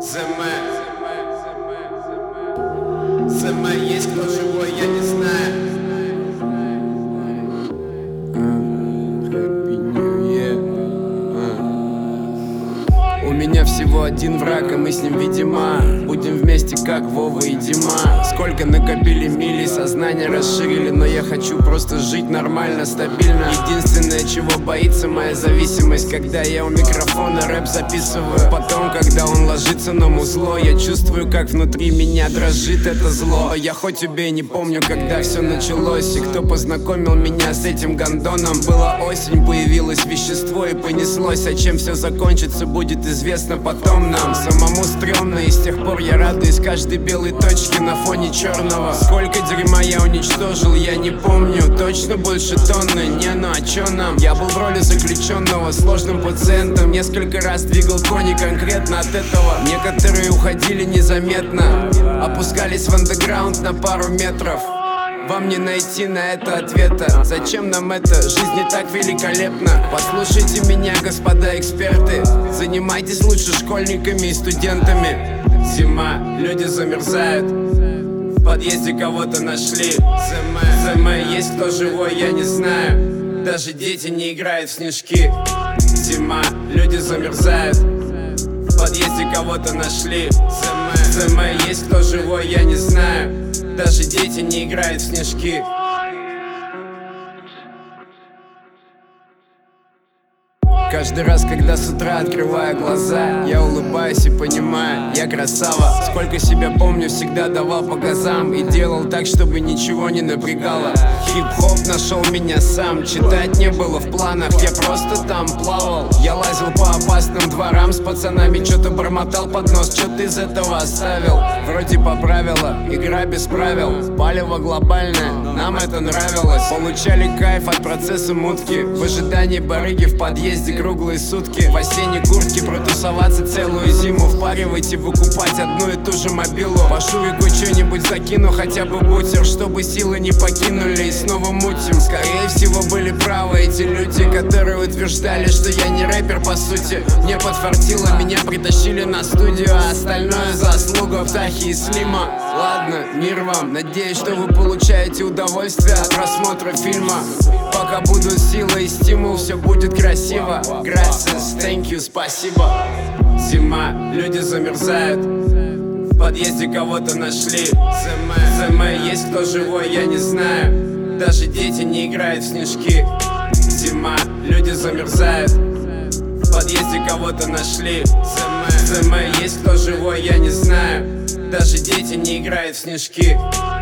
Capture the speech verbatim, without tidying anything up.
ЗМ, ЗМ, есть кто живой, я не знаю. У меня всего один враг, и мы с ним, видимо, будем вместе, как Вова и Дима. Сколько накопили мили, сознание расширили, но я хочу просто жить нормально, стабильно. Единственное, чего боится моя зависимость, когда я у микрофона рэп записываю. Потом, когда он ложится на музло, я чувствую, как внутри меня дрожит это зло. Я хоть убей, не помню, когда все началось, и кто познакомил меня с этим гондоном. Была осень, появилось вещество и понеслось, а чем все закончится, будет известно потом нам. Самому стрёмно, и с тех пор я радуюсь каждой белой точке на фоне черного. Сколько дерьма я уничтожил, я не помню, точно больше тонны. Не, ну а чё нам? Я был в роли заключенного, сложным пациентом. Несколько раз двигал кони конкретно от этого. Некоторые уходили незаметно, опускались в андеграунд на пару метров. Вам не найти на это ответа. Зачем нам это? Жизнь не так великолепна. Послушайте меня, господа эксперты. Занимайтесь лучше школьниками и студентами. Зима, люди замерзают. В подъезде кого-то нашли. ЗМ, ЗМ, есть кто живой, я не знаю. Даже дети не играют в снежки. Зима, люди замерзают. В подъезде кого-то нашли. ЗМ, ЗМ, есть кто живой, я не знаю. Даже дети не играют в снежки. Каждый раз, когда с утра открываю глаза, я улыбаюсь и понимаю, я красава. Сколько себя помню, всегда давал по газам и делал так, чтобы ничего не напрягало. Хип-хоп нашел меня сам, читать не было в планах, я просто там плавал. Я лазил по опасным дворам с пацанами, что-то бормотал под нос, что ты из этого оставил? Вроде поправила, игра без правил, палево глобальное, нам это нравилось. Получали кайф от процесса мутки, в ожидании барыги в подъезде круглые сутки. В осенней куртке протусоваться целую зиму, впаривать и выкупать одну и ту же мобилу. По шурику что-нибудь закину, хотя бы бутер, чтобы силы не покинули и снова мутим. Скорее всего были правы эти люди, которые утверждали, что я не рэпер по сути. Мне подфартило, меня притащили на студию, а остальное заслуга Птахи и Слима. Ладно, мир вам, надеюсь, что вы получаете удовольствие от просмотра фильма. Пока будут силы и стимул, все будет красиво. Gracias, thank you, спасибо. Зима, люди замерзают. В подъезде кого-то нашли. ЗМ, ЗМ, есть кто живой, я не знаю. Даже дети не играют в снежки. Зима, люди замерзают. В подъезде кого-то нашли. ЗМ, ЗМ, есть кто живой, я не знаю. Даже дети не играют в снежки.